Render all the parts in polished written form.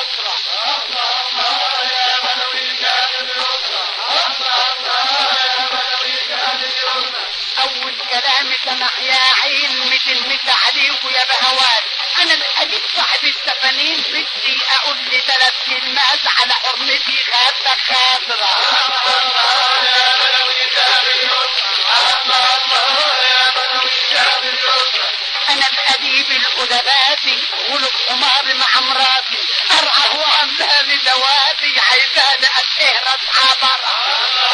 اول كلامي سمح يا عين مثل عليك يا بهوات. انا الاديب صاحب السفنين بدي اقول لي 3 كلمات على حرمتي خاطرك خاطرة. انا الاديب الادباتي ولد حمار مع مراتي ارعى وعمها لزواتي عايزاني اتهرب عبرة.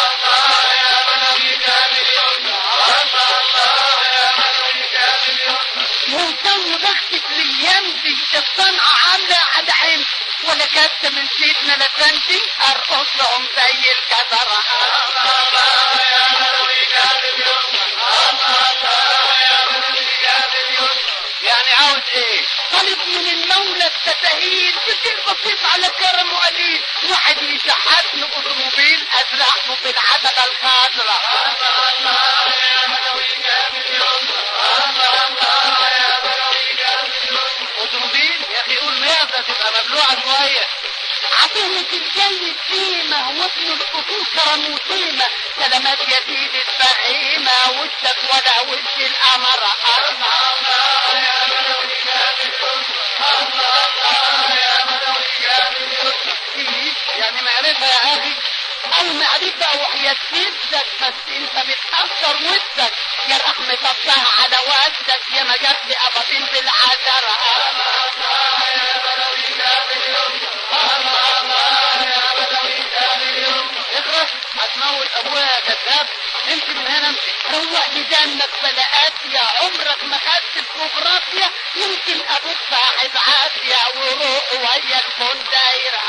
مهتم ضغطك ليمتي الصنعة عاملة على عين ولا كدت من سيدنا لسنتي ارقص لهم زي الكسرة. يعني عاوز ايه؟ طلب من المولى التسهيل بشيء بسيط على كرم وقليل. واحد يشحتني اوتوموبيل ازرعه في العتبة الخضراء. اوتوموبيل يا اخي قول ماذا تبقى مبلوعة شوية. عطيني الجاي السيمة وابن القصور كرم وسيمة. سلامات يا سيدي الفهيمة وشك ولا وش القمرة. يعني معرفة يا اخي او معرفة وحياة سيدك بس انت بتأثر وشك يا رحمة الله على وشك يا ما جات لي ابطين بالعشرة. اخرس هتموت ابويا كذاب. امشي من هنا امشي. روق لدمك بلاءات يا عمرك ما خدت الجغرافيا. يمكن ابوك صاحب عافية وروح ويا الكون دايرة.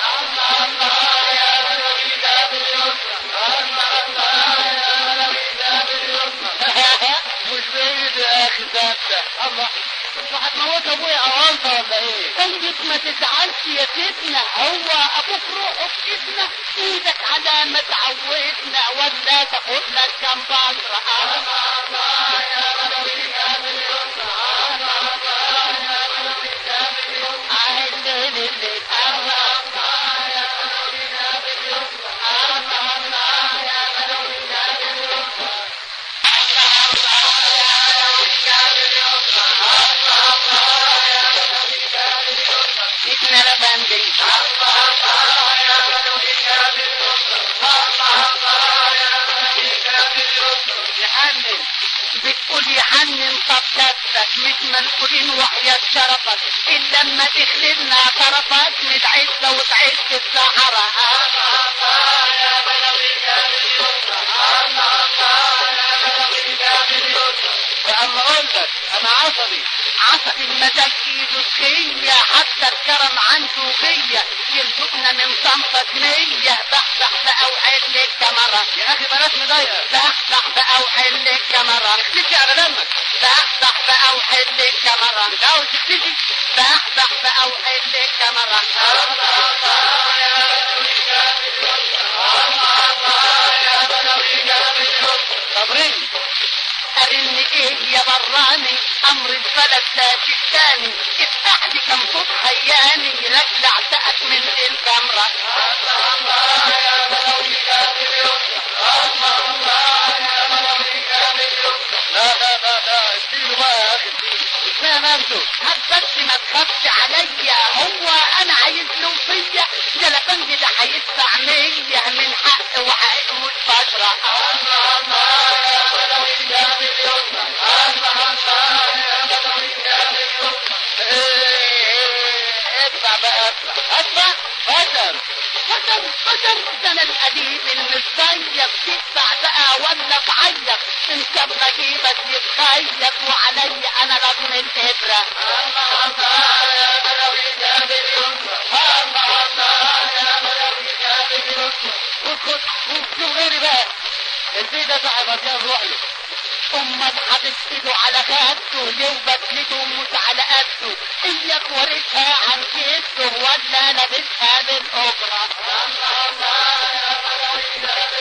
مش بعيد يا اخي ثابتة. الله هتموت ابويا اوانطة ولا ايه؟ طيب ما تزعلش يا سيدنا هو ابوك روحه في جسمنا ايدك على ما تعودنا ولا تاخد لك كم بصرة. سيدنا لبندي يحنن بتقول يحنن طب كتك مش منقولين وحياة شرفك إلا لما تخلدنا طرفك متعزة وتعز الصحراء. فأما قلتك أنا عصبي المزاج ايده سخية حتى الكرم عنده غية يرزقنا من صنفة نية. بحبح بقى وحل الكاميرا يا اخي بلاش مضايقة. بحبح بقى وحل الكاميرا اختفي على دمك. بحبح بقى وحل الكاميرا مش عاوز تختفي. بحبح بقى وحل الكاميرا. صبرين ارني ايه يا براني امر الفلك تاجي الثاني. افتح لي كم صوت خياني رجع سقك من الكاميرا. لا اشتيله بقى يا اخي اشمعنى نفسه بس ما تخافش عليا. هو انا عايز له فيا ده لفندي ده هيدفع 100 من حق وحق مش بشرة. ادفع بقى ادفع فجر ده انا القديم المزيف. تدفع بقى ولا تعيط ان كان بجيبك يتخيط وعلي انا رغم الابره. خد غيري بقى البيت ده صاحب اطياب روحي. امك هتفسده على خدته ليه بدلته مش على قده. اياك ورثها عن كده ولا لابسها بالاجره.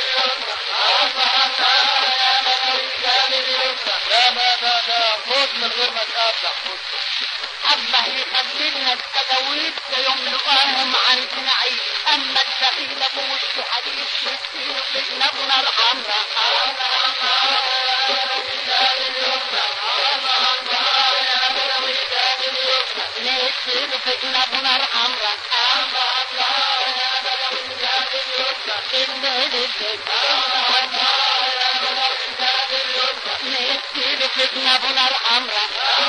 لا خد من غير ما تقطع. الله يخلينا التجاويز يملؤهم عن جنعي، اما الدخيل ابو وش حديث يصير في جنبنا الحمراء. نصير في جنبنا الحمراء. نصير في جنبنا الحمراء.